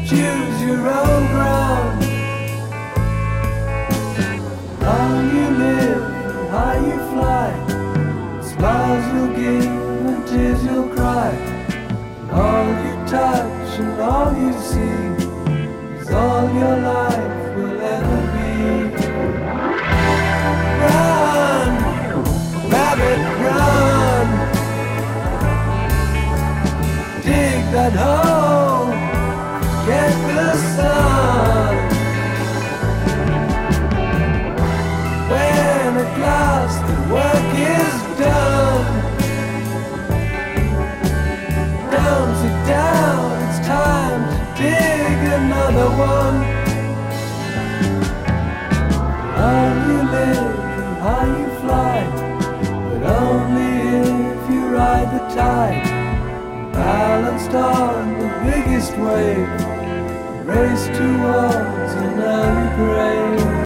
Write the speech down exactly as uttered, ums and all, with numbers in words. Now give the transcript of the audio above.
choose your own ground. How you live and how you fly, smiles you'll give and tears you'll cry. And all you touch and all you see is all your life will ever be. Run, rabbit, run. Dig that hole, get the sun. When at last the work is done, don't sit down, it's time to dig another one. How you live and how you fly, but only if you ride the tide. Balanced on the biggest wave, race towards an early grave.